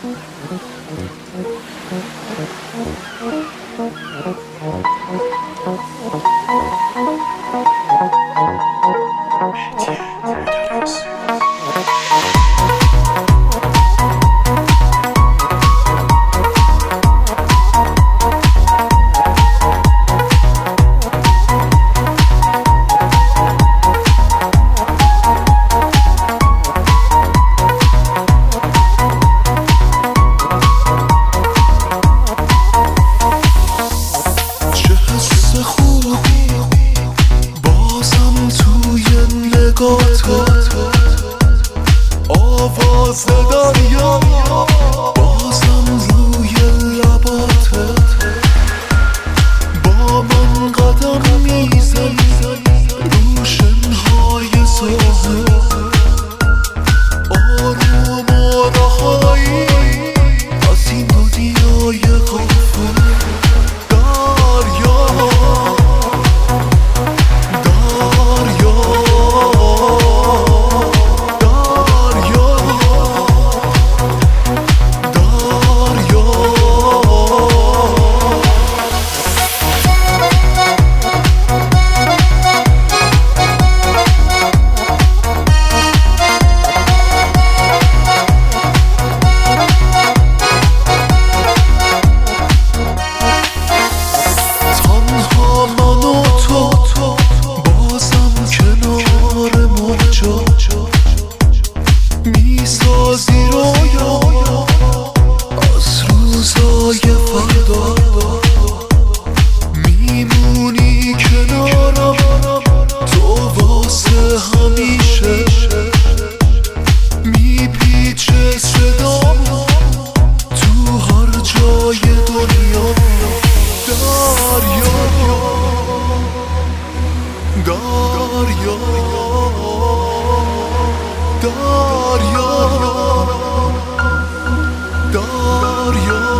آواز دریا بازم روی لباتت با من قدم میزنی رو شنهای ساحل آروم و رهایی از این دنیای غافل دریا میسازی رویا از روزای فردا میمونی کنارم تو واسه همیشه میپیچه صدام تو هر جای دنیا دریا دریا دریا دریا